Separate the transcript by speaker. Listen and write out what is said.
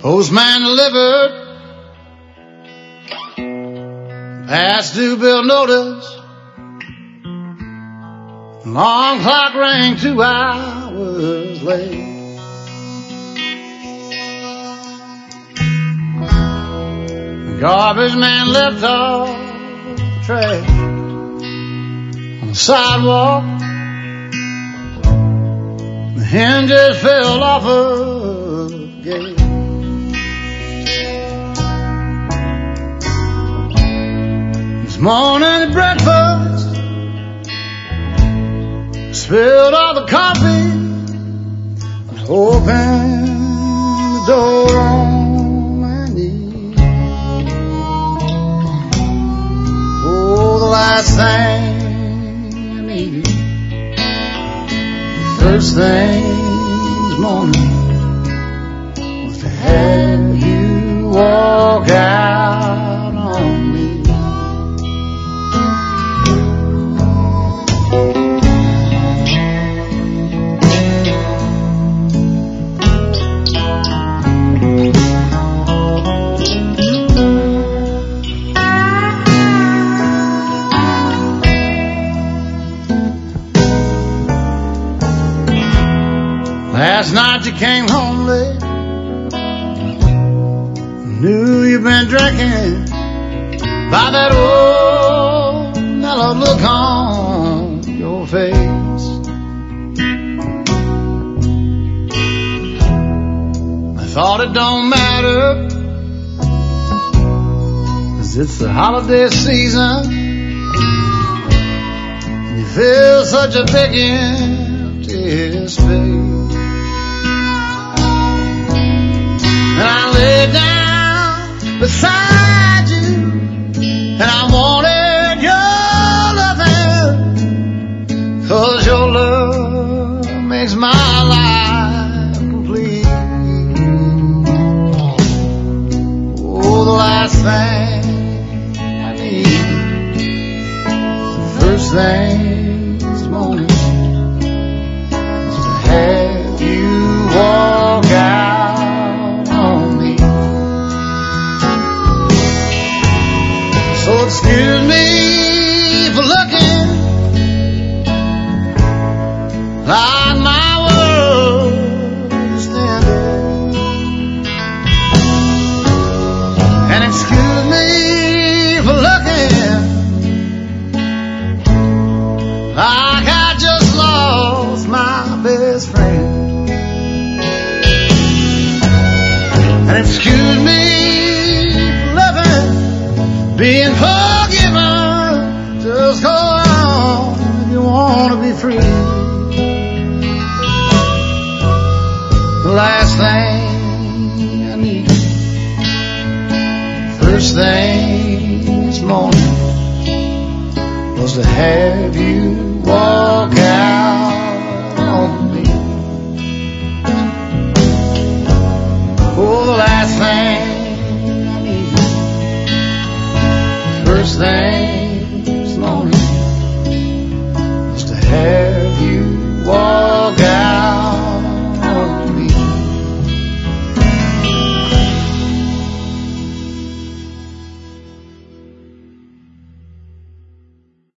Speaker 1: Postman delivered. Past due bill notice. Alarm clock rang 2 hours late. The garbage man left off the trash on the sidewalk. The hinges fell off of the gate. This morning at breakfast, spilled all the coffee. I was hoping the door on my knee. Oh, the last thing I need, the first thing this morning, was to have you walk out on me. Last night you came home late. Knew you've been drinking by that old mellow look on your face. I thought it don't matter, 'cause it's the holiday season. You feel such a big empty space. And I lay down beside you, and I wanted your loving, 'cause your love makes my life complete. Oh, the last thing I need, the first thing this morning, is to have you walk out. So excuse me for looking like my world is ending, and excuse me for looking like I just lost my best friend, and excuse me for living, being forgiven. Just go on if you want to be free.